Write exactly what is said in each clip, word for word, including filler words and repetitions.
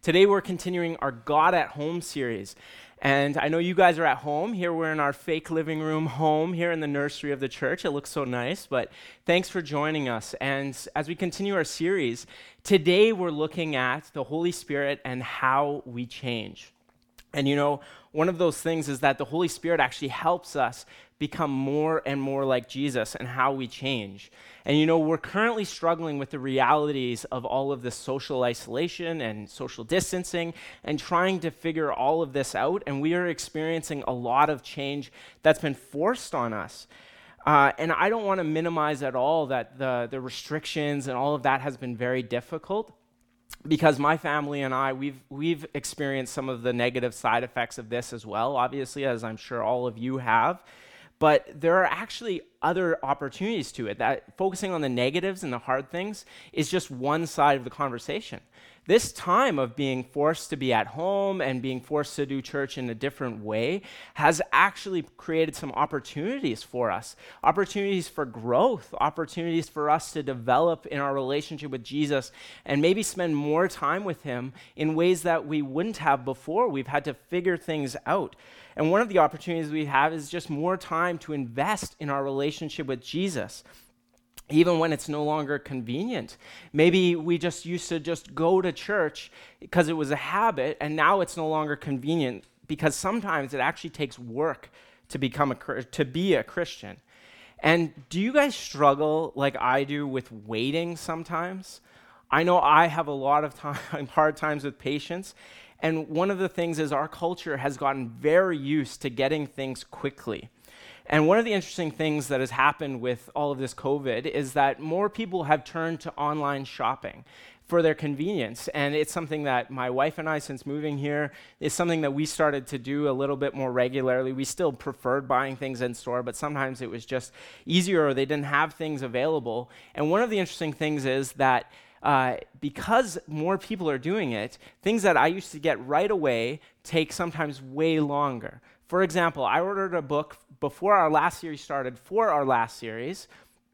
Today we're continuing our God at Home series. And I know you guys are at home. Here we're in our fake living room home here in the nursery of the church. It looks so nice, but thanks for joining us. And as we continue our series, today we're looking at the Holy Spirit and how we change. And you know, one of those things is that the Holy Spirit actually helps us become more and more like Jesus and how we change. And you know, we're currently struggling with the realities of all of this social isolation and social distancing and trying to figure all of this out. And we are experiencing a lot of change that's been forced on us. Uh, and I don't want to minimize at all that the, the restrictions and all of that has been very difficult, because my family and I, we've we've experienced some of the negative side effects of this as well, obviously, as I'm sure all of you have. But there are actually other opportunities to it. That focusing on the negatives and the hard things is just one side of the conversation. This time of being forced to be at home and being forced to do church in a different way has actually created some opportunities for us, opportunities for growth, opportunities for us to develop in our relationship with Jesus and maybe spend more time with him in ways that we wouldn't have before. We've had to figure things out. And one of the opportunities we have is just more time to invest in our relationship with Jesus, even when it's no longer convenient. Maybe we just used to just go to church because it was a habit, and now it's no longer convenient because sometimes it actually takes work to become a to be a Christian. And do you guys struggle like I do with waiting sometimes? I know I have a lot of time, hard times with patience. And one of the things is our culture has gotten very used to getting things quickly. And one of the interesting things that has happened with all of this COVID is that more people have turned to online shopping for their convenience. And it's something that my wife and I, since moving here, is something that we started to do a little bit more regularly. We still preferred buying things in store, but sometimes it was just easier or they didn't have things available. And one of the interesting things is that Uh, because more people are doing it, things that I used to get right away take sometimes way longer. For example, I ordered a book before our last series started for our last series,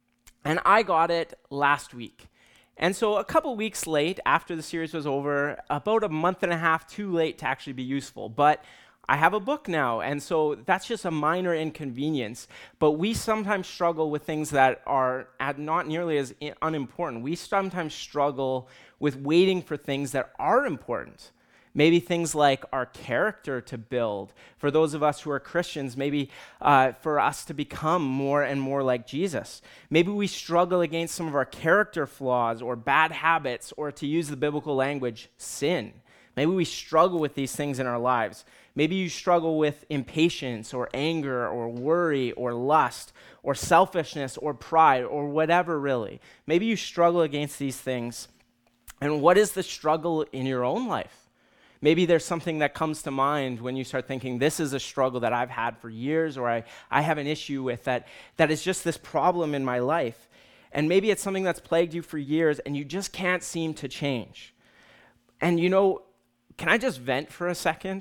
and I got it last week. And so a couple weeks late after the series was over, about a month and a half too late to actually be useful. But I have a book now, and so that's just a minor inconvenience. But we sometimes struggle with things that are at not nearly as I- unimportant. We sometimes struggle with waiting for things that are important. Maybe things like our character to build. For those of us who are Christians, maybe uh, for us to become more and more like Jesus. Maybe we struggle against some of our character flaws or bad habits, or to use the biblical language, sin. Maybe we struggle with these things in our lives. Maybe you struggle with impatience or anger or worry or lust or selfishness or pride or whatever, really. Maybe you struggle against these things. And what is the struggle in your own life? Maybe there's something that comes to mind when you start thinking, this is a struggle that I've had for years, or I, I have an issue with that, that is just this problem in my life. And maybe it's something that's plagued you for years and you just can't seem to change. And you know, can I just vent for a second?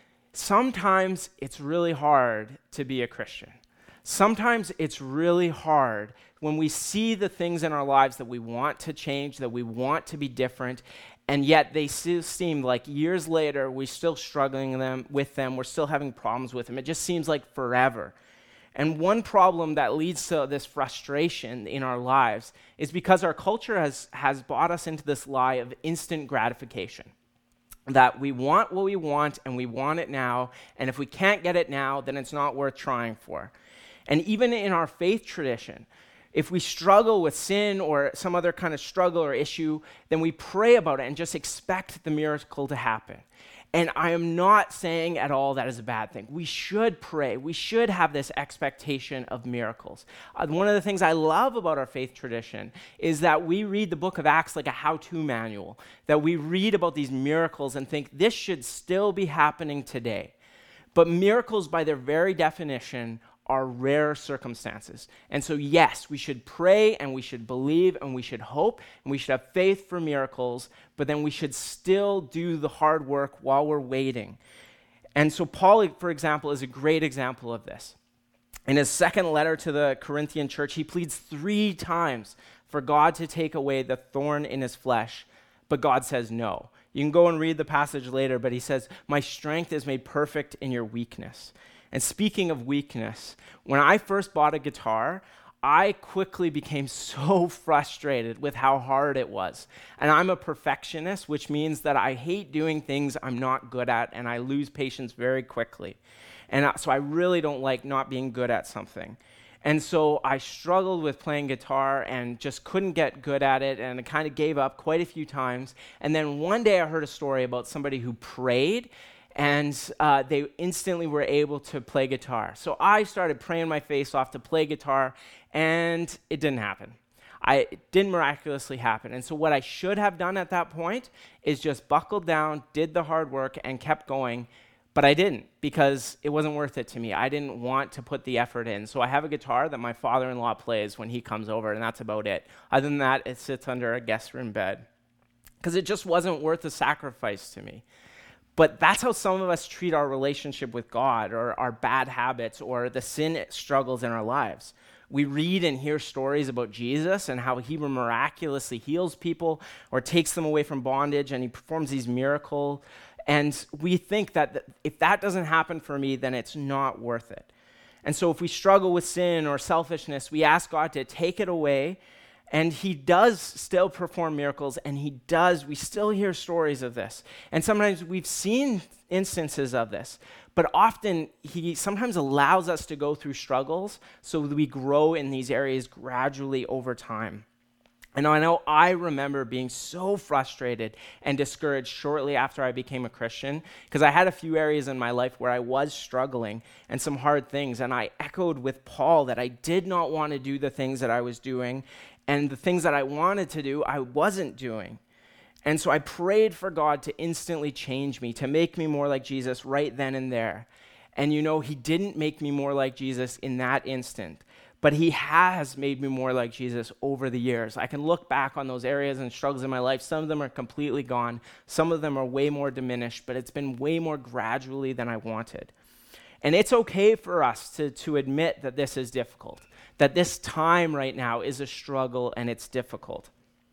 Sometimes it's really hard to be a Christian. Sometimes it's really hard when we see the things in our lives that we want to change, that we want to be different, and yet they still seem like years later we're still struggling them, with them, we're still having problems with them. It just seems like forever. And one problem that leads to this frustration in our lives is because our culture has, has bought us into this lie of instant gratification. That we want what we want, and we want it now, and if we can't get it now, then it's not worth trying for. And even in our faith tradition, if we struggle with sin or some other kind of struggle or issue, then we pray about it and just expect the miracle to happen. And I am not saying at all that is a bad thing. We should pray. We should have this expectation of miracles. Uh, one of the things I love about our faith tradition is that we read the book of Acts like a how-to manual, that we read about these miracles and think this should still be happening today. But miracles, by their very definition, are rare circumstances. And so, yes, we should pray and we should believe and we should hope and we should have faith for miracles, but then we should still do the hard work while we're waiting. And so Paul, for example, is a great example of this. In his second letter to the Corinthian church, he pleads three times for God to take away the thorn in his flesh, but God says no. You can go and read the passage later, but he says, my strength is made perfect in your weakness. And speaking of weakness, when I first bought a guitar, I quickly became so frustrated with how hard it was. And I'm a perfectionist, which means that I hate doing things I'm not good at, and I lose patience very quickly. And uh, so I really don't like not being good at something. And so I struggled with playing guitar and just couldn't get good at it, and I kind of gave up quite a few times. And then one day I heard a story about somebody who prayed, and uh, they instantly were able to play guitar. So I started praying my face off to play guitar, and it didn't happen. I, it didn't miraculously happen. And so what I should have done at that point is just buckled down, did the hard work, and kept going. But I didn't, because it wasn't worth it to me. I didn't want to put the effort in. So I have a guitar that my father-in-law plays when he comes over, and that's about it. Other than that, it sits under a guest room bed, because it just wasn't worth the sacrifice to me. But that's how some of us treat our relationship with God, or our bad habits, or the sin struggles in our lives. We read and hear stories about Jesus and how he miraculously heals people or takes them away from bondage, and he performs these miracles. And we think that th- if that doesn't happen for me, then it's not worth it. And so if we struggle with sin or selfishness, we ask God to take it away. And he does still perform miracles, and he does, we still hear stories of this. And sometimes we've seen instances of this, but often he sometimes allows us to go through struggles so that we grow in these areas gradually over time. And I know I remember being so frustrated and discouraged shortly after I became a Christian, because I had a few areas in my life where I was struggling and some hard things, and I echoed with Paul that I did not want to do the things that I was doing, and the things that I wanted to do, I wasn't doing. And so I prayed for God to instantly change me, to make me more like Jesus right then and there. And you know, he didn't make me more like Jesus in that instant, but he has made me more like Jesus over the years. I can look back on those areas and struggles in my life. Some of them are completely gone. Some of them are way more diminished, but it's been way more gradually than I wanted. And it's okay for us to, to admit that this is difficult, that this time right now is a struggle and it's difficult.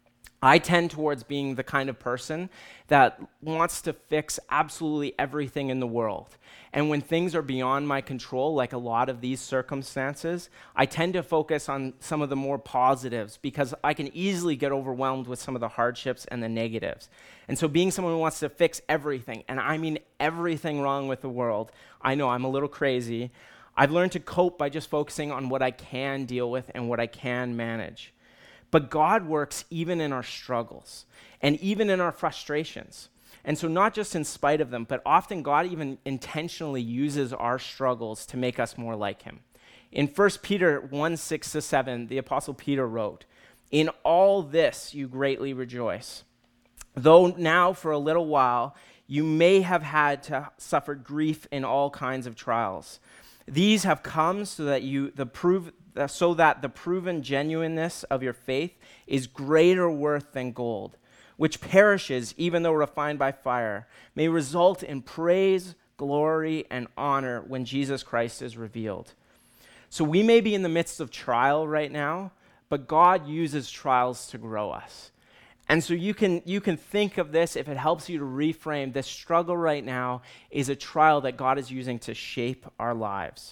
I tend towards being the kind of person that wants to fix absolutely everything in the world. And when things are beyond my control, like a lot of these circumstances, I tend to focus on some of the more positives, because I can easily get overwhelmed with some of the hardships and the negatives. And so being someone who wants to fix everything, and I mean everything wrong with the world, I know I'm a little crazy. I've learned to cope by just focusing on what I can deal with and what I can manage. But God works even in our struggles and even in our frustrations. And so not just in spite of them, but often God even intentionally uses our struggles to make us more like him. In First Peter one, six to seven, the Apostle Peter wrote, "In all this you greatly rejoice, though now for a little while you may have had to suffer grief in all kinds of trials. These have come so that you the prove so that the proven genuineness of your faith is greater worth than gold, which perishes even though refined by fire, may result in praise, glory, and honor when Jesus Christ is revealed." So we may be in the midst of trial right now, but God uses trials to grow us. And so you can you can think of this, if it helps you to reframe, this struggle right now is a trial that God is using to shape our lives.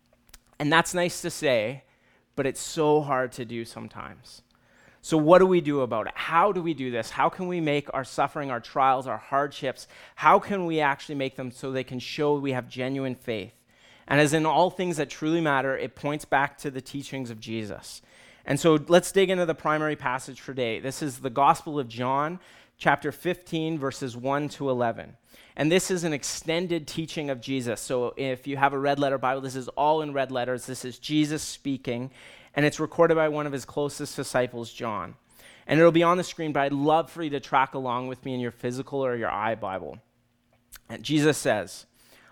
And that's nice to say, but it's so hard to do sometimes. So what do we do about it? How do we do this? How can we make our suffering, our trials, our hardships, how can we actually make them so they can show we have genuine faith? And as in all things that truly matter, it points back to the teachings of Jesus. And so let's dig into the primary passage for today. This is the Gospel of John, chapter fifteen, verses one to eleven. And this is an extended teaching of Jesus. So if you have a red letter Bible, this is all in red letters. This is Jesus speaking, and it's recorded by one of his closest disciples, John. And it'll be on the screen, but I'd love for you to track along with me in your physical or your iBible. And Jesus says,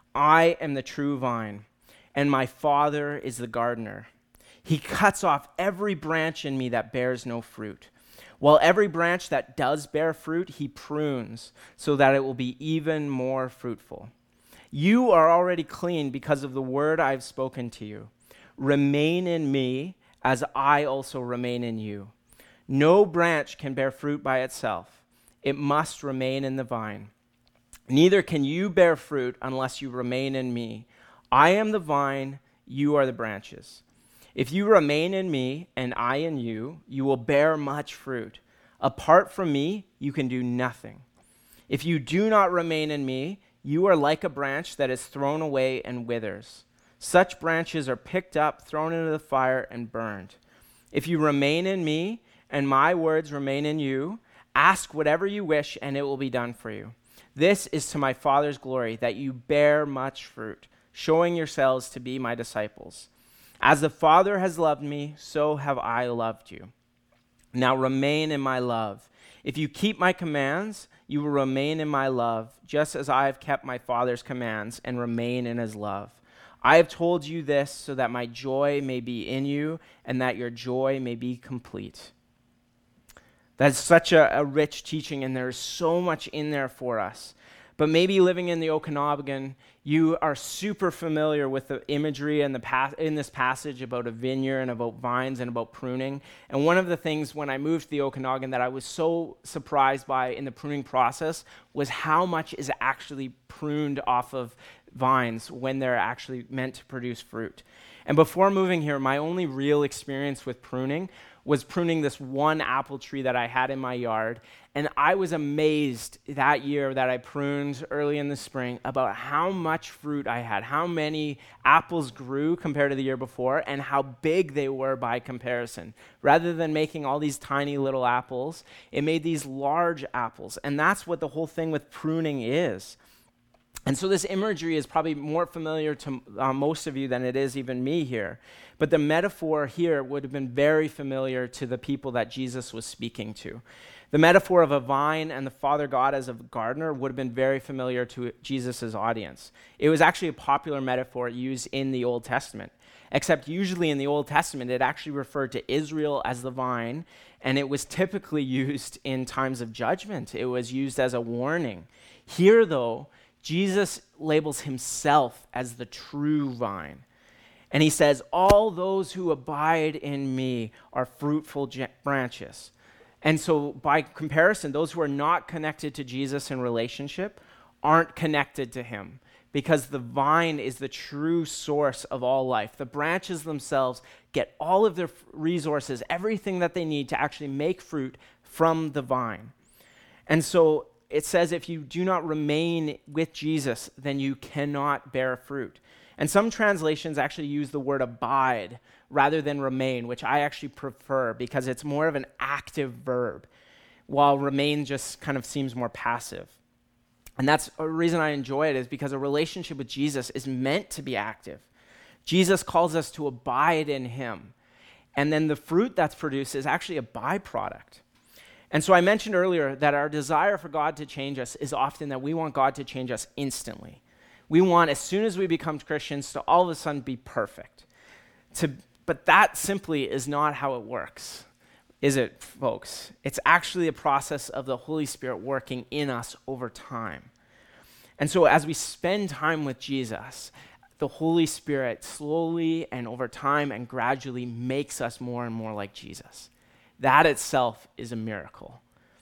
"I am the true vine, and my Father is the gardener. He cuts off every branch in me that bears no fruit, while every branch that does bear fruit, he prunes so that it will be even more fruitful. You are already clean because of the word I've spoken to you. Remain in me as I also remain in you. No branch can bear fruit by itself. it must remain in the vine. Neither can you bear fruit unless you remain in me. I am the vine, you are the branches. If you remain in me and I in you, you will bear much fruit. Apart from me, you can do nothing. If you do not remain in me, you are like a branch that is thrown away and withers. Such branches are picked up, thrown into the fire, and burned. If you remain in me and my words remain in you, ask whatever you wish and it will be done for you. This is to my Father's glory, that you bear much fruit, showing yourselves to be my disciples. As the Father has loved me, so have I loved you. Now remain in my love. If you keep my commands, you will remain in my love, just as I have kept my Father's commands and remain in his love. I have told you this so that my joy may be in you and that your joy may be complete. That's such a, a rich teaching, and there's so much in there for us. But maybe living in the Okanagan, you are super familiar with the imagery in, the pas- in this passage about a vineyard and about vines and about pruning. And one of the things when I moved to the Okanagan that I was so surprised by in the pruning process was how much is actually pruned off of vines when they're actually meant to produce fruit. And before moving here, my only real experience with pruning was pruning this one apple tree that I had in my yard. And I was amazed that year that I pruned early in the spring about how much fruit I had, how many apples grew compared to the year before, and how big they were by comparison. Rather than making all these tiny little apples, it made these large apples. And that's what the whole thing with pruning is. And so this imagery is probably more familiar to uh, most of you than it is even me here. But the metaphor here would have been very familiar to the people that Jesus was speaking to. The metaphor of a vine and the Father God as a gardener would have been very familiar to Jesus' audience. It was actually a popular metaphor used in the Old Testament, except usually in the Old Testament, it actually referred to Israel as the vine, and it was typically used in times of judgment. It was used as a warning. Here, though, Jesus labels himself as the true vine. And he says, all those who abide in me are fruitful j- branches. And so by comparison, those who are not connected to Jesus in relationship aren't connected to him, because the vine is the true source of all life. The branches themselves get all of their resources, everything that they need to actually make fruit from the vine. And so it says if you do not remain with Jesus, then you cannot bear fruit. And some translations actually use the word abide rather than remain, which I actually prefer because it's more of an active verb, while remain just kind of seems more passive. And that's a reason I enjoy it, is because a relationship with Jesus is meant to be active. Jesus calls us to abide in him. And then the fruit that's produced is actually a byproduct. And so I mentioned earlier that our desire for God to change us is often that we want God to change us instantly. We want, as soon as we become Christians, to all of a sudden be perfect. To, but that simply is not how it works, is it, folks? It's actually a process of the Holy Spirit working in us over time. And so as we spend time with Jesus, the Holy Spirit slowly and over time and gradually makes us more and more like Jesus. That itself is a miracle.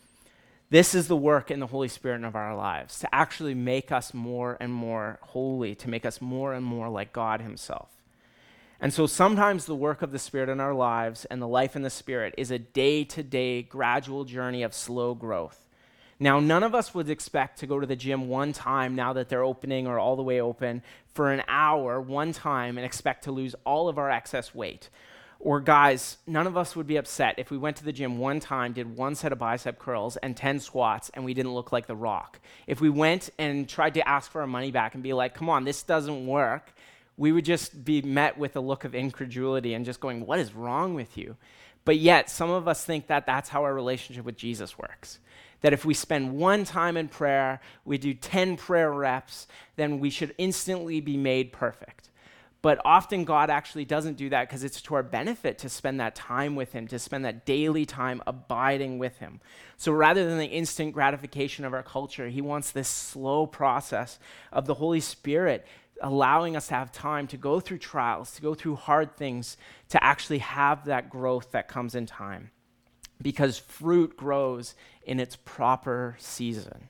This is the work in the Holy Spirit of our lives, to actually make us more and more holy, to make us more and more like God himself. And so sometimes the work of the Spirit in our lives and the life in the Spirit is a day-to-day gradual journey of slow growth. Now, none of us would expect to go to the gym one time now that they're opening or all the way open for an hour one time and expect to lose all of our excess weight. Or guys, none of us would be upset if we went to the gym one time, did one set of bicep curls and ten squats, and we didn't look like The Rock. If we went and tried to ask for our money back and be like, come on, this doesn't work, we would just be met with a look of incredulity and just going, what is wrong with you? But yet, some of us think that that's how our relationship with Jesus works. That if we spend one time in prayer, we do ten prayer reps, then we should instantly be made perfect. But often God actually doesn't do that because it's to our benefit to spend that time with him, to spend that daily time abiding with him. So rather than the instant gratification of our culture, he wants this slow process of the Holy Spirit allowing us to have time to go through trials, to go through hard things, to actually have that growth that comes in time. because fruit grows in its proper season.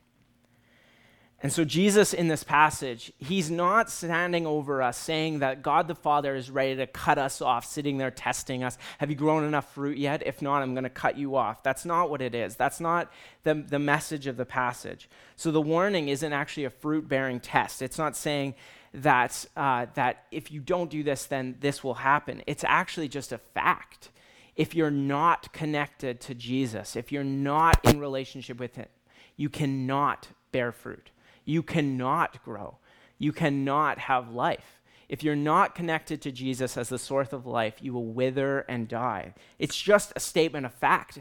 And so Jesus in this passage, he's not standing over us saying that God the Father is ready to cut us off, sitting there testing us. Have you grown enough fruit yet? If not, I'm going to cut you off. That's not what it is. That's not the, the message of the passage. So the warning isn't actually a fruit-bearing test. It's not saying that, uh, that if you don't do this, then this will happen. It's actually just a fact. If you're not connected to Jesus, if you're not in relationship with him, you cannot bear fruit. You cannot grow. You cannot have life. If you're not connected to Jesus as the source of life, you will wither and die. It's just a statement of fact.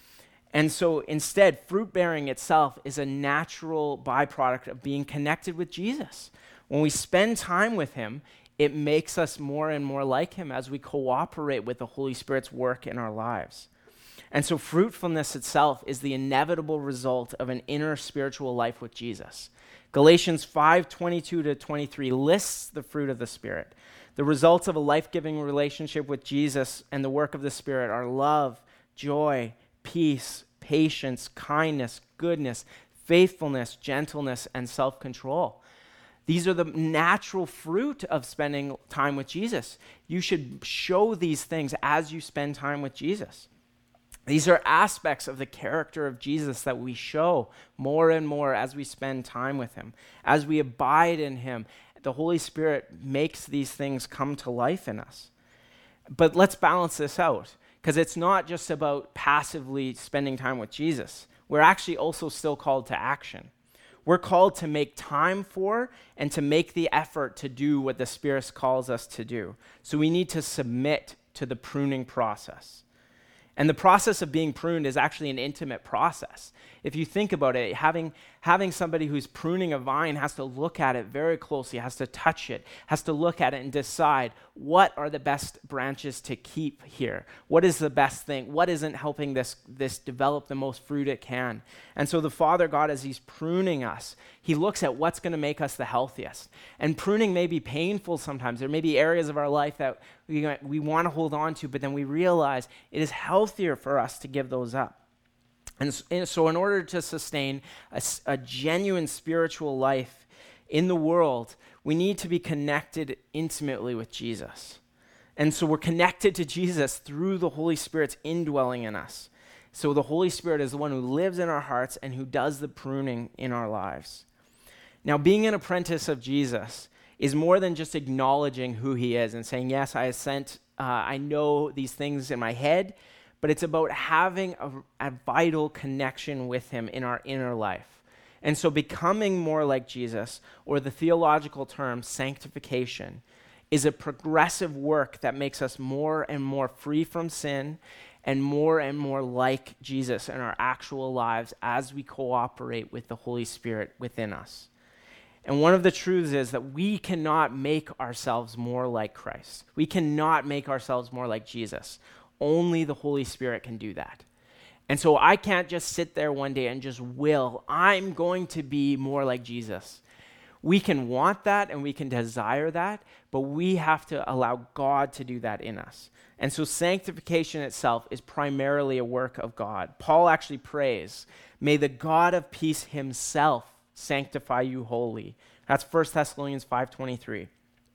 And so instead, fruit bearing itself is a natural byproduct of being connected with Jesus. When we spend time with him, it makes us more and more like him as we cooperate with the Holy Spirit's work in our lives. And so fruitfulness itself is the inevitable result of an inner spiritual life with Jesus. Galatians five twenty-two to twenty-three lists the fruit of the Spirit. The results of a life-giving relationship with Jesus and the work of the Spirit are love, joy, peace, patience, kindness, goodness, faithfulness, gentleness, and self-control. These are the natural fruit of spending time with Jesus. You should show these things as you spend time with Jesus. These are aspects of the character of Jesus that we show more and more as we spend time with him. As we abide in him, the Holy Spirit makes these things come to life in us. But let's balance this out, because it's not just about passively spending time with Jesus. We're actually also still called to action. We're called to make time for and to make the effort to do what the Spirit calls us to do. So we need to submit to the pruning process. And the process of being pruned is actually an intimate process. If you think about it, having, having somebody who's pruning a vine has to look at it very closely, has to touch it, has to look at it and decide what are the best branches to keep here? What is the best thing? What isn't helping this, this develop the most fruit it can? And so the Father God, as he's pruning us, he looks at what's going to make us the healthiest. And pruning may be painful sometimes. There may be areas of our life that we, we want to hold on to, but then we realize it is healthier for us to give those up. And, and so in order to sustain a, a genuine spiritual life in the world, we need to be connected intimately with Jesus. And so we're connected to Jesus through the Holy Spirit's indwelling in us. So the Holy Spirit is the one who lives in our hearts and who does the pruning in our lives. Now, being an apprentice of Jesus is more than just acknowledging who he is and saying, yes, I assent, uh, I know these things in my head, but it's about having a, a vital connection with him in our inner life. And so becoming more like Jesus, or the theological term sanctification, is a progressive work that makes us more and more free from sin and more and more like Jesus in our actual lives as we cooperate with the Holy Spirit within us. And one of the truths is that we cannot make ourselves more like Christ. We cannot make ourselves more like Jesus. Only the Holy Spirit can do that. And so I can't just sit there one day and just will, I'm going to be more like Jesus. We can want that and we can desire that, but we have to allow God to do that in us. And so sanctification itself is primarily a work of God. Paul actually prays, may the God of peace himself sanctify you wholly. That's First Thessalonians five twenty-three.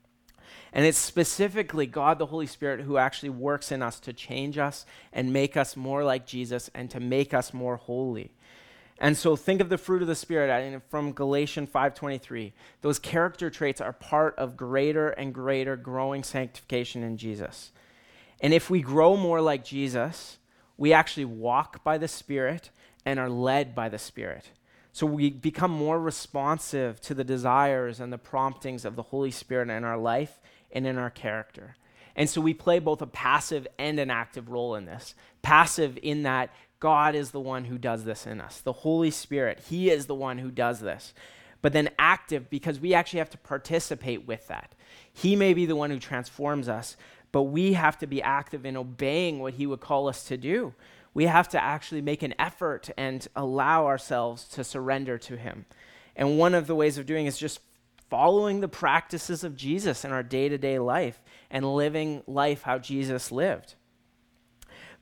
And it's specifically God, the Holy Spirit, who actually works in us to change us and make us more like Jesus and to make us more holy. And so think of the fruit of the Spirit from Galatians five twenty-three. Those character traits are part of greater and greater growing sanctification in Jesus. And if we grow more like Jesus, we actually walk by the Spirit and are led by the Spirit. So we become more responsive to the desires and the promptings of the Holy Spirit in our life and in our character. And so we play both a passive and an active role in this. Passive in that God is the one who does this in us. The Holy Spirit, he is the one who does this. But then active because we actually have to participate with that. He may be the one who transforms us, but we have to be active in obeying what he would call us to do. We have to actually make an effort and allow ourselves to surrender to him. And one of the ways of doing it is just following the practices of Jesus in our day-to-day life and living life how Jesus lived.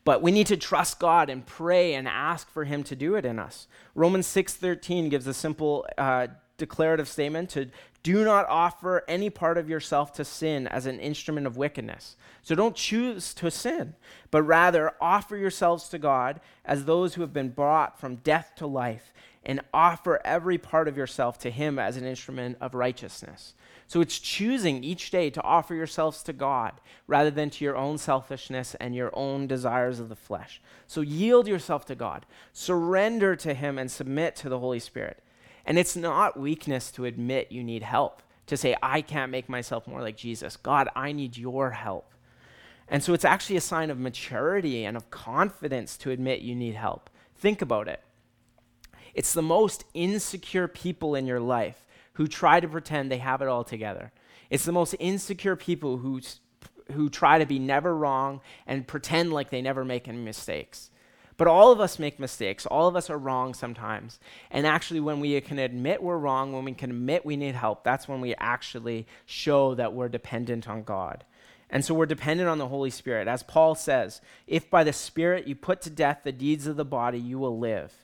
But we need to trust God and pray and ask for him to do it in us. Romans six thirteen gives a simple uh, declarative statement to do not offer any part of yourself to sin as an instrument of wickedness. So don't choose to sin, but rather offer yourselves to God as those who have been brought from death to life, and offer every part of yourself to him as an instrument of righteousness. So it's choosing each day to offer yourselves to God rather than to your own selfishness and your own desires of the flesh. So yield yourself to God, surrender to him, and submit to the Holy Spirit. And it's not weakness to admit you need help, to say, I can't make myself more like Jesus. God, I need your help. And so it's actually a sign of maturity and of confidence to admit you need help. Think about it. It's the most insecure people in your life who try to pretend they have it all together. It's the most insecure people who, who try to be never wrong and pretend like they never make any mistakes. But all of us make mistakes. All of us are wrong sometimes. And actually, when we can admit we're wrong, when we can admit we need help, that's when we actually show that we're dependent on God. And so we're dependent on the Holy Spirit. As Paul says, if by the Spirit you put to death the deeds of the body, you will live.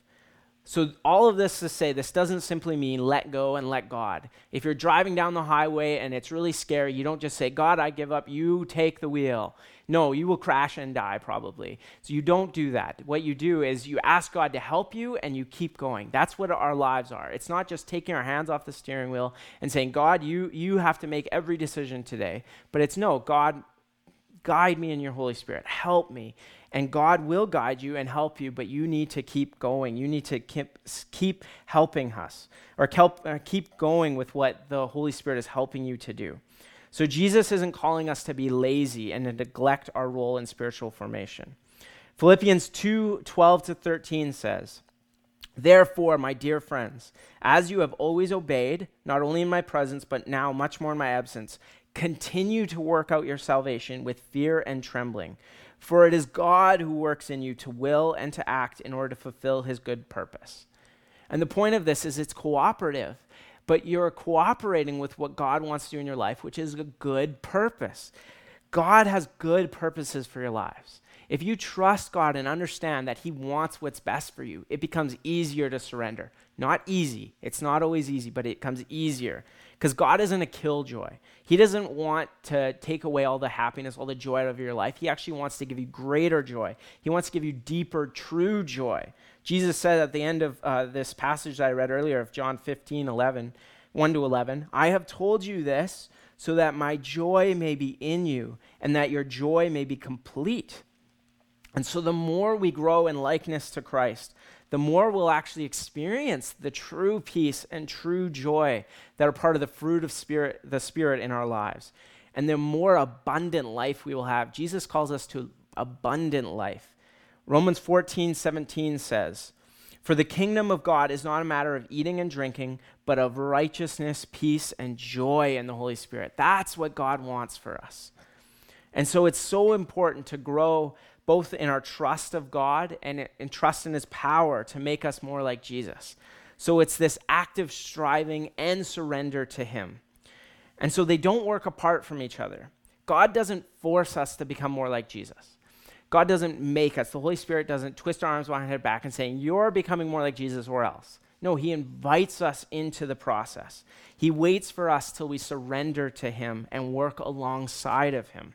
So all of this to say, this doesn't simply mean let go and let God. If you're driving down the highway and it's really scary, you don't just say, God, I give up, you take the wheel. No, you will crash and die probably. So you don't do that. What you do is you ask God to help you and you keep going. That's what our lives are. It's not just taking our hands off the steering wheel and saying, God, you, you have to make every decision today. But it's no, God, guide me in your Holy Spirit. Help me. And God will guide you and help you, but you need to keep going. You need to keep, keep helping us, or help, uh, keep going with what the Holy Spirit is helping you to do. So Jesus isn't calling us to be lazy and to neglect our role in spiritual formation. Philippians two twelve to thirteen says, therefore, my dear friends, as you have always obeyed, not only in my presence, but now much more in my absence, continue to work out your salvation with fear and trembling. For it is God who works in you to will and to act in order to fulfill his good purpose. And the point of this is it's cooperative, but you're cooperating with what God wants to do in your life, which is a good purpose. God has good purposes for your lives. If you trust God and understand that he wants what's best for you, it becomes easier to surrender. Not easy. It's not always easy, but it becomes easier. Because God isn't a killjoy. He doesn't want to take away all the happiness, all the joy out of your life. He actually wants to give you greater joy. He wants to give you deeper, true joy. Jesus said at the end of uh, this passage that I read earlier of John fifteen, eleven, one to eleven, I have told you this so that my joy may be in you and that your joy may be complete. And so the more we grow in likeness to Christ, the more we'll actually experience the true peace and true joy that are part of the fruit of spirit, the Spirit in our lives. And the more abundant life we will have. Jesus calls us to abundant life. Romans fourteen seventeen says, for the kingdom of God is not a matter of eating and drinking, but of righteousness, peace, and joy in the Holy Spirit. That's what God wants for us. And so it's so important to grow both in our trust of God and in trust in his power to make us more like Jesus. So it's this active striving and surrender to him. And so they don't work apart from each other. God doesn't force us to become more like Jesus. God doesn't make us. The Holy Spirit doesn't twist our arms behind our back and saying, you're becoming more like Jesus or else. No, he invites us into the process. He waits for us till we surrender to him and work alongside of him.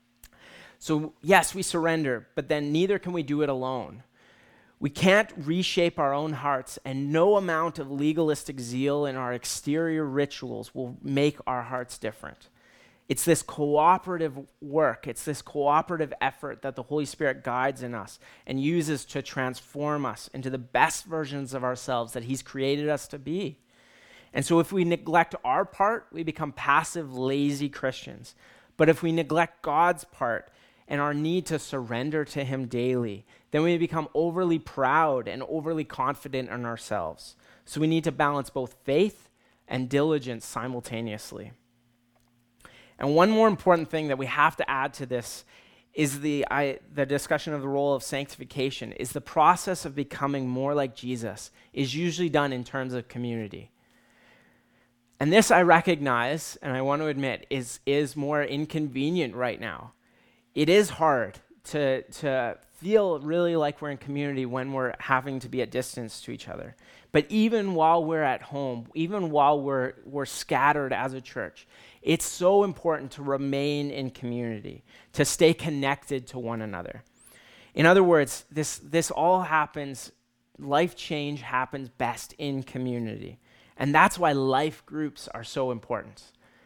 So yes, we surrender, but then neither can we do it alone. We can't reshape our own hearts, and no amount of legalistic zeal in our exterior rituals will make our hearts different. It's this cooperative work, it's this cooperative effort that the Holy Spirit guides in us and uses to transform us into the best versions of ourselves that he's created us to be. And so if we neglect our part, we become passive, lazy Christians. But if we neglect God's part, and our need to surrender to him daily, then we become overly proud and overly confident in ourselves. So we need to balance both faith and diligence simultaneously. And one more important thing that we have to add to this is the, I, the discussion of the role of sanctification, is the process of becoming more like Jesus is usually done in terms of community. And this I recognize, and I want to admit, is, is more inconvenient right now. It is hard to, to feel really like we're in community when we're having to be at distance to each other. But even while we're at home, even while we're, we're scattered as a church, it's so important to remain in community, to stay connected to one another. In other words, this, this all happens, life change happens best in community. And that's why life groups are so important.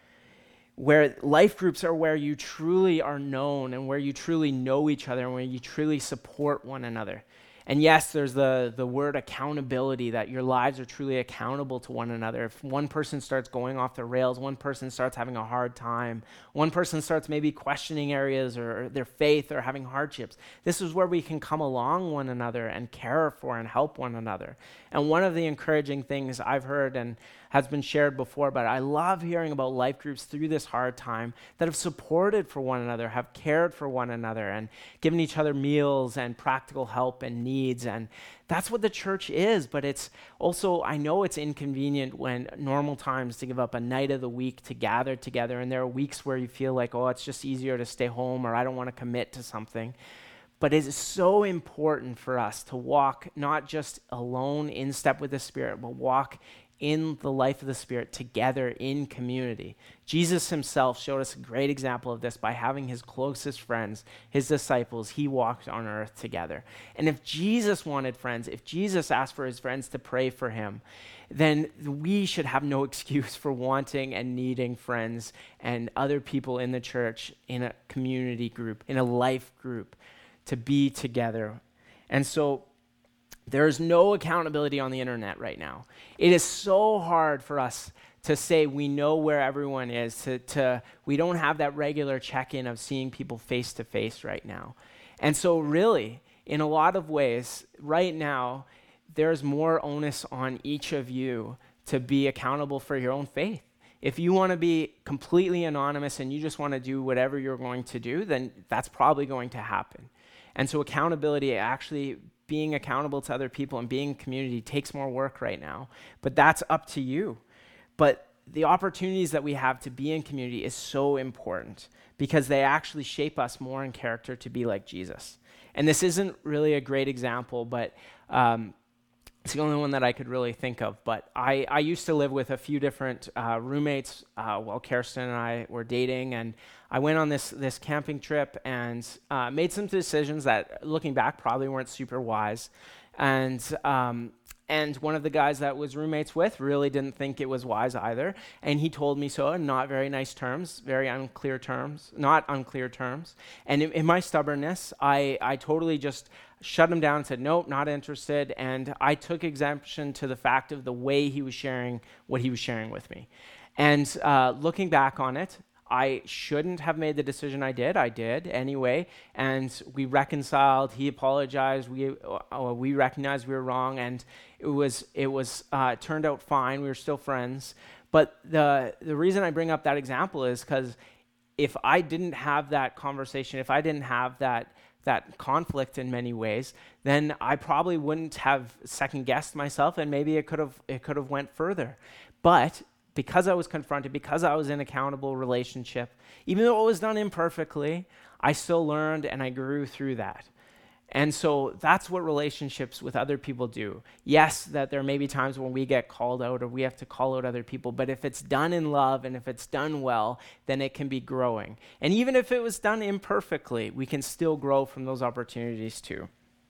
Where life groups are where you truly are known and where you truly know each other and where you truly support one another. And yes, there's the, the word accountability, that your lives are truly accountable to one another. If one person starts going off the rails, one person starts having a hard time, one person starts maybe questioning areas or their faith or having hardships, this is where we can come along one another and care for and help one another. And one of the encouraging things I've heard and has been shared before, but I love hearing about life groups through this hard time that have supported for one another, have cared for one another, and given each other meals and practical help and needs. And that's what the church is, but it's also, I know it's inconvenient when normal times to give up a night of the week to gather together, and there are weeks where you feel like, oh, it's just easier to stay home, or I don't want to commit to something. But it is so important for us to walk not just alone in step with the Spirit, but walk in the life of the Spirit together in community. Jesus himself showed us a great example of this by having his closest friends, his disciples, he walked on earth together. And if Jesus wanted friends, if Jesus asked for his friends to pray for him, then we should have no excuse for wanting and needing friends and other people in the church, in a community group, in a life group, to be together. And so there is no accountability on the internet right now. It is so hard for us to say we know where everyone is, to, to we don't have that regular check-in of seeing people face to face right now. And so really, in a lot of ways, right now, there's more onus on each of you to be accountable for your own faith. If you want to be completely anonymous and you just want to do whatever you're going to do, then that's probably going to happen. And so accountability, actually being accountable to other people and being in community takes more work right now, but that's up to you. But the opportunities that we have to be in community is so important because they actually shape us more in character to be like Jesus. And this isn't really a great example, but um, it's the only one that I could really think of. But I, I used to live with a few different uh, roommates uh, while Kirsten and I were dating, and I went on this this camping trip and uh, made some decisions that, looking back, probably weren't super wise. And um, and one of the guys that was roommates with really didn't think it was wise either, and he told me so in not very nice terms, very unclear terms, not unclear terms. And in, in my stubbornness, I I totally just shut him down and said, nope, not interested. And I took exemption to the fact of the way he was sharing what he was sharing with me. And uh, looking back on it, I shouldn't have made the decision I did. I did anyway, and we reconciled. He apologized. We uh, we recognized we were wrong, and it was it was uh, turned out fine. We were still friends. But the the reason I bring up that example is because if I didn't have that conversation, if I didn't have that that conflict in many ways, then I probably wouldn't have second guessed myself, and maybe it could have it could have went further. But because I was confronted, because I was in an accountable relationship, even though it was done imperfectly, I still learned and I grew through that. And so that's what relationships with other people do. Yes, that there may be times when we get called out or we have to call out other people, but if it's done in love and if it's done well, then it can be growing. And even if it was done imperfectly, we can still grow from those opportunities too.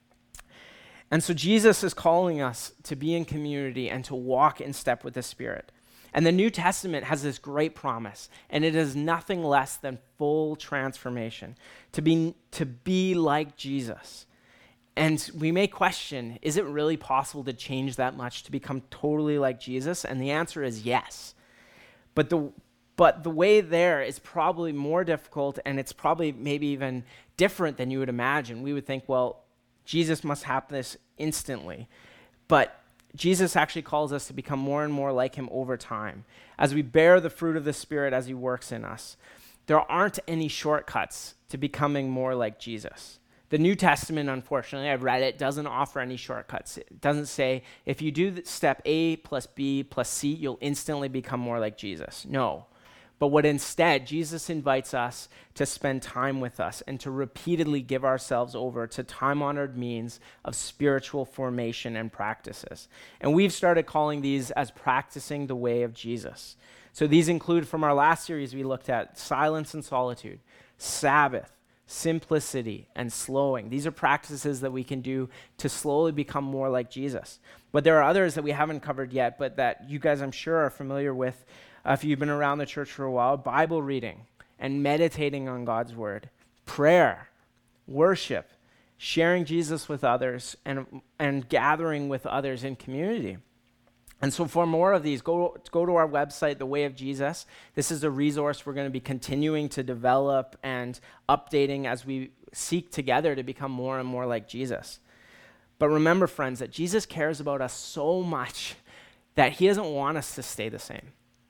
And so Jesus is calling us to be in community and to walk in step with the Spirit. And the New Testament has this great promise, and it is nothing less than full transformation, to be, to be like Jesus. And we may question, is it really possible to change that much, to become totally like Jesus? And the answer is yes. But the but the way there is probably more difficult, and it's probably maybe even different than you would imagine. We would think, well, Jesus must have this instantly. But Jesus actually calls us to become more and more like him over time, as we bear the fruit of the Spirit as he works in us. There aren't any shortcuts to becoming more like Jesus. The New Testament, unfortunately, I've read it, doesn't offer any shortcuts. It doesn't say, if you do step A plus B plus C, you'll instantly become more like Jesus. No. but what instead, Jesus invites us to spend time with us and to repeatedly give ourselves over to time-honored means of spiritual formation and practices. And we've started calling these as practicing the way of Jesus. So these include, from our last series we looked at, silence and solitude, Sabbath, simplicity, and slowing. These are practices that we can do to slowly become more like Jesus. But there are others that we haven't covered yet, but that you guys, I'm sure, are familiar with uh, if you've been around the church for a while: Bible reading and meditating on God's word, prayer, worship, sharing Jesus with others, and, and gathering with others in community. And so for more of these, go, go to our website, The Way of Jesus. This is a resource we're going to be continuing to develop and updating as we seek together to become more and more like Jesus. But remember, friends, that Jesus cares about us so much that he doesn't want us to stay the same.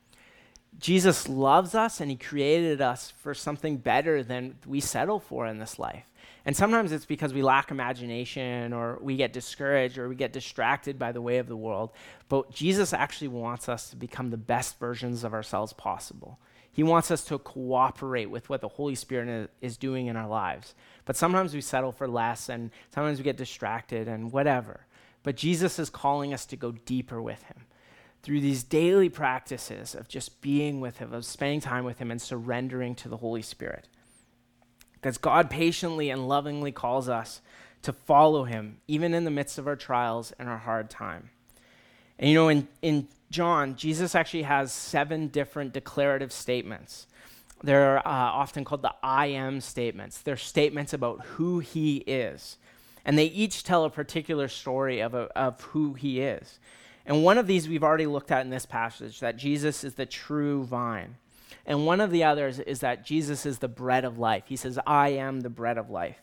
Jesus loves us, and he created us for something better than we settle for in this life. And sometimes it's because we lack imagination, or we get discouraged, or we get distracted by the way of the world. But Jesus actually wants us to become the best versions of ourselves possible. He wants us to cooperate with what the Holy Spirit is doing in our lives. But sometimes we settle for less, and sometimes we get distracted and whatever. But Jesus is calling us to go deeper with him through these daily practices of just being with him, of spending time with him, and surrendering to the Holy Spirit. Because God patiently and lovingly calls us to follow him, even in the midst of our trials and our hard time. And you know, in, in John, Jesus actually has seven different declarative statements. They're uh, often called the I am statements. They're statements about who he is. And they each tell a particular story of, a, of who he is. And one of these we've already looked at in this passage, that Jesus is the true vine. And one of the others is that Jesus is the bread of life. He says, I am the bread of life.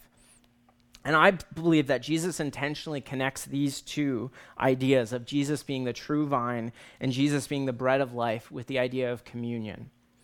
And I believe that Jesus intentionally connects these two ideas of Jesus being the true vine and Jesus being the bread of life with the idea of communion.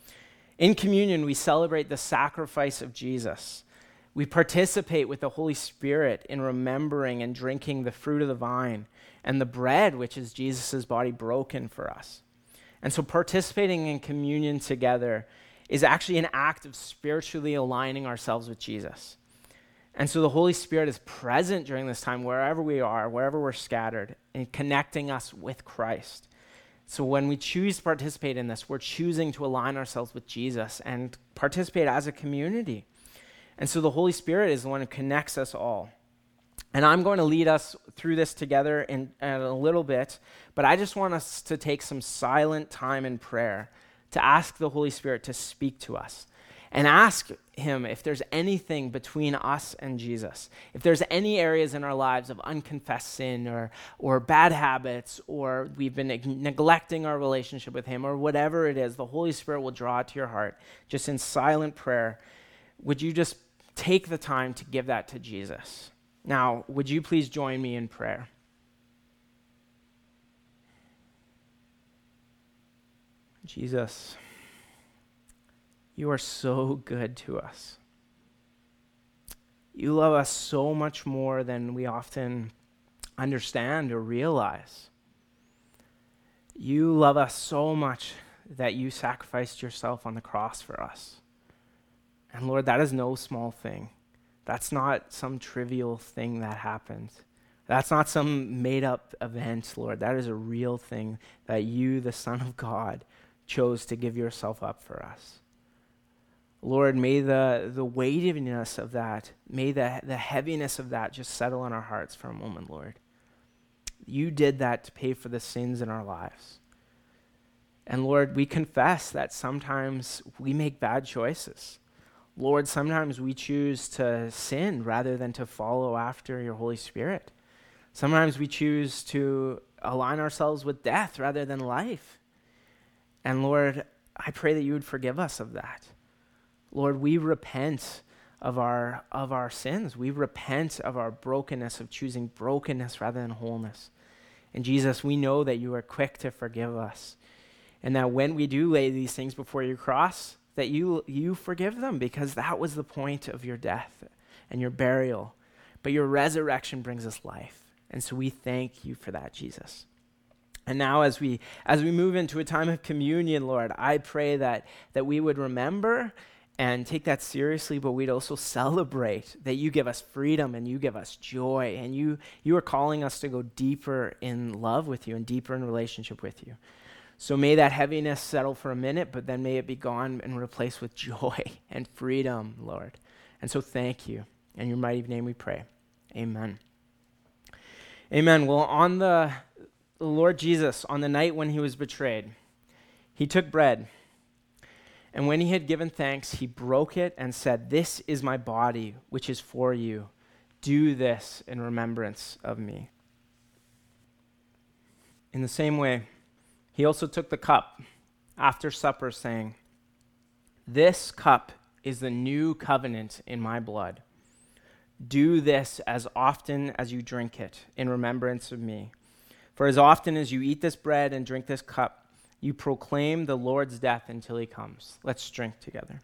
In communion, we celebrate the sacrifice of Jesus. We participate with the Holy Spirit in remembering and drinking the fruit of the vine and the bread, which is Jesus' body broken for us. And so participating in communion together is actually an act of spiritually aligning ourselves with Jesus. And so the Holy Spirit is present during this time wherever we are, wherever we're scattered, in connecting us with Christ. So when we choose to participate in this, we're choosing to align ourselves with Jesus and participate as a community. And so the Holy Spirit is the one who connects us all. And I'm going to lead us through this together in, in a little bit, but I just want us to take some silent time in prayer to ask the Holy Spirit to speak to us and ask him if there's anything between us and Jesus, if there's any areas in our lives of unconfessed sin or, or bad habits, or we've been neg- neglecting our relationship with him, or whatever it is, the Holy Spirit will draw it to your heart just in silent prayer. Would you just take the time to give that to Jesus? Now, would you please join me in prayer? Jesus, you are so good to us. You love us so much more than we often understand or realize. You love us so much that you sacrificed yourself on the cross for us. And Lord, that is no small thing. That's not some trivial thing that happened. That's not some made-up event, Lord. That is a real thing that you, the Son of God, chose to give yourself up for us. Lord, may the, the weightiness of that, may the, the heaviness of that just settle in our hearts for a moment, Lord. You did that to pay for the sins in our lives. And Lord, we confess that sometimes we make bad choices. Lord, sometimes we choose to sin rather than to follow after your Holy Spirit. Sometimes we choose to align ourselves with death rather than life. And Lord, I pray that you would forgive us of that. Lord, we repent of our, of our sins. We repent of our brokenness, of choosing brokenness rather than wholeness. And Jesus, we know that you are quick to forgive us. And that when we do lay these things before your cross, that you you forgive them, because that was the point of your death and your burial. But your resurrection brings us life. And so we thank you for that, Jesus. And now as we as we move into a time of communion, Lord, I pray that that we would remember and take that seriously, but we'd also celebrate that you give us freedom and you give us joy, and you you are calling us to go deeper in love with you and deeper in relationship with you. So may that heaviness settle for a minute, but then may it be gone and replaced with joy and freedom, Lord. And so thank you. In your mighty name we pray. Amen. Amen. Well, on the, the Lord Jesus, on the night when he was betrayed, he took bread. And when he had given thanks, he broke it and said, "This is my body, which is for you. Do this in remembrance of me." In the same way, he also took the cup after supper, saying, "This cup is the new covenant in my blood. Do this as often as you drink it in remembrance of me. For as often as you eat this bread and drink this cup, you proclaim the Lord's death until he comes." Let's drink together.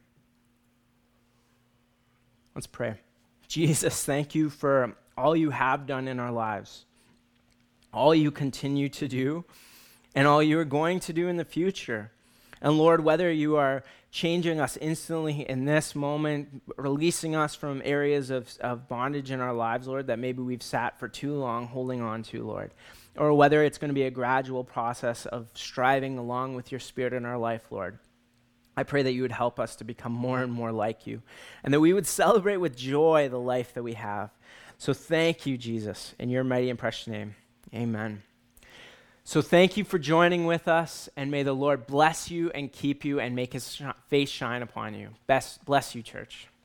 Let's pray. Jesus, thank you for all you have done in our lives, all you continue to do, and all you are going to do in the future. And Lord, whether you are changing us instantly in this moment, releasing us from areas of, of bondage in our lives, Lord, that maybe we've sat for too long holding on to, Lord, or whether it's going to be a gradual process of striving along with your Spirit in our life, Lord, I pray that you would help us to become more and more like you, and that we would celebrate with joy the life that we have. So thank you, Jesus, in your mighty and precious name. Amen. So thank you for joining with us, and may the Lord bless you and keep you and make his sh- face shine upon you. Best, bless you, church.